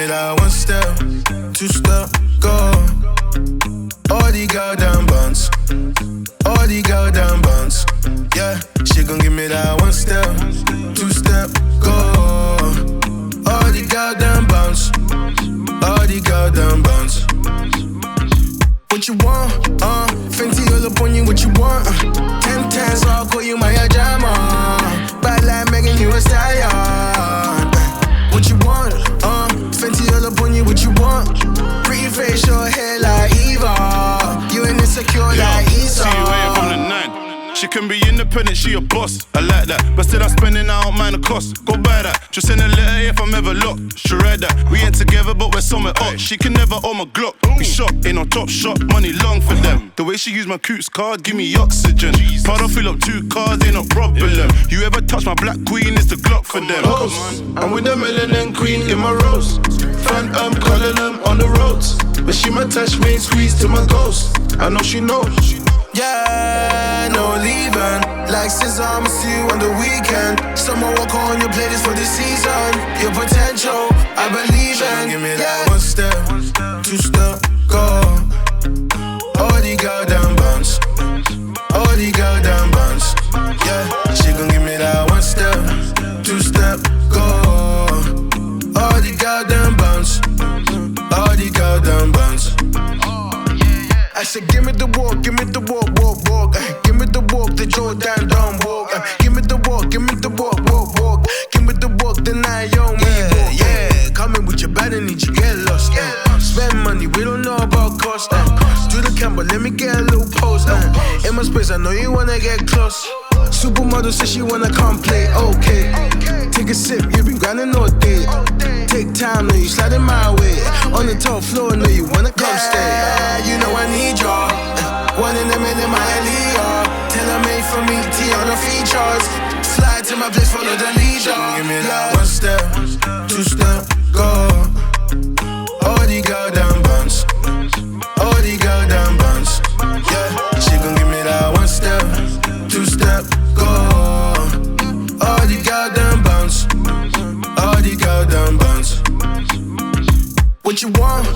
me that one step, two step, go. All the goddamn buns, all the goddamn buns. Yeah, she gon' give me that one step, two step, go. All the goddamn buns, all the goddamn buns. What you want? Fenty all up on you, what you want? 10 times, so I'll call you my jama. Bad like Megan, you a stallion. What you want? Fenty all up on you, what you want? Pretty face, short hair like Eva. You ain't insecure like Esau. See you waiting from the 9. She can be independent, she a boss. I like that, but still I'm spending, I don't mind the cost. Go buy that, just send a letter if I'm ever locked. She read that, we ain't together but we're somewhere up. She can never own my Glock. Be shot, ain't no top shot, money long for them. The way she use my Coots card, give me oxygen. Part I fill up 2 cars, ain't no problem. You ever touch my black queen, it's the Glock for them. I'm with the melanin queen in my rose. Fan, I'm calling them on the roads. But she my touch me, squeeze to my ghost. I know she knows. Yeah, no leaving. Like SZA, I'ma see you on the weekend. Summer walk on your playlist for the season. Your potential, I believe in. Give me that one step, two step, go. All the goddamn buns, all the goddamn buns. Yeah, she gon' give me that one step, two step, go. All the goddamn buns, all the goddamn buns. I said, give me the walk, give me the walk, walk, walk. Give me the walk, the Jordan don't walk. Give me the walk, give me the walk, walk, walk. Give me the walk, the night, yo, me walk. Yeah, coming with your bad and need you get lost. Spend money, we don't know about cost. Do the camera, let me get a little pose. In my space, I know you wanna get close. Supermodel says she wanna come play, okay. Take a sip, you been grinding all day. Take time, know you sliding my way. On the top floor, know you wanna come stay. Yeah, you know I need ya. One in a minute, my Elia. Tailor made for me, T on the features. Fly to my place, follow the leader. Give me that one step, two step, go. All the goddamn buns, all the goddamn buns. Yeah, she gon' give me that one step, two step, go. All the goddamn buns, all the goddamn buns. What you want?